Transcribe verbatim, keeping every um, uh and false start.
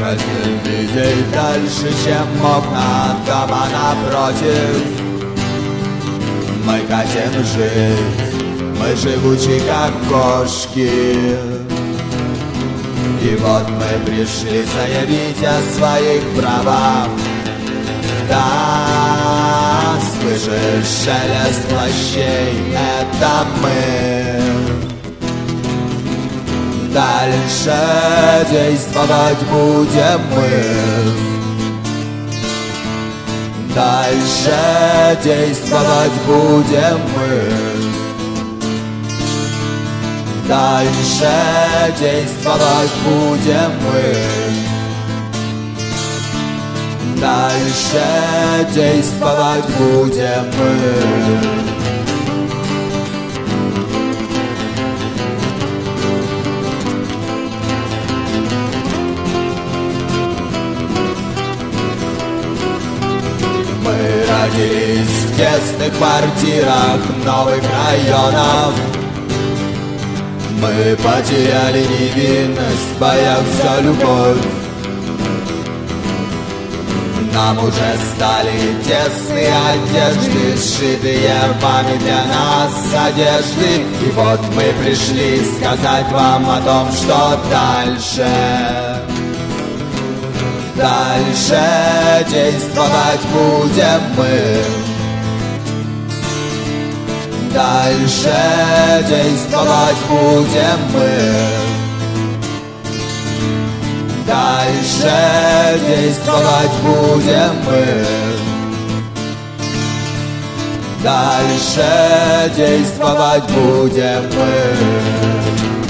хотим видеть дальше, чем окна дома напротив. Мы хотим жить, мы живучи как кошки. И вот мы пришли заявить о своих правах. Да, слышишь шелест плащей, это мы. Дальше действовать будем мы. Дальше действовать будем мы. Дальше действовать будем мы. Дальше действовать будем мы. Мы родились в тесных квартирах новых районов. Мы потеряли невинность, боясь за любовь. Нам уже стали тесные одежды, сшитые вами для нас одежды. И вот мы пришли сказать вам о том, что дальше. Дальше действовать будем мы. Дальше действовать будем мы. Дальше действовать будем мы. Дальше действовать будем мы.